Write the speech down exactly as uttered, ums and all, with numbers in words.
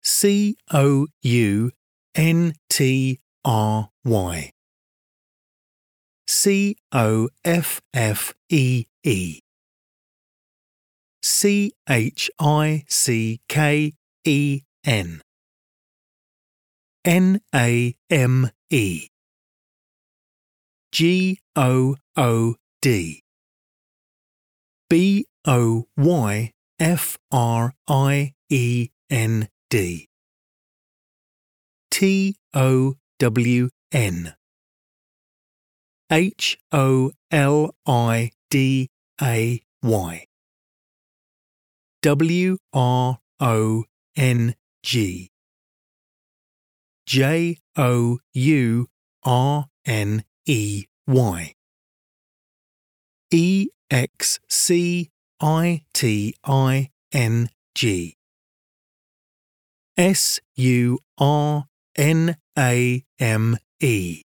C O U N T R Y, C O F F E E, C H I C K E N, N A M E, G O O D, B O Y F R I E N D, T O W N, H O L I D A Y, W R O N G, J O U R N E Y, E X C I T I N G, S U R N A M E.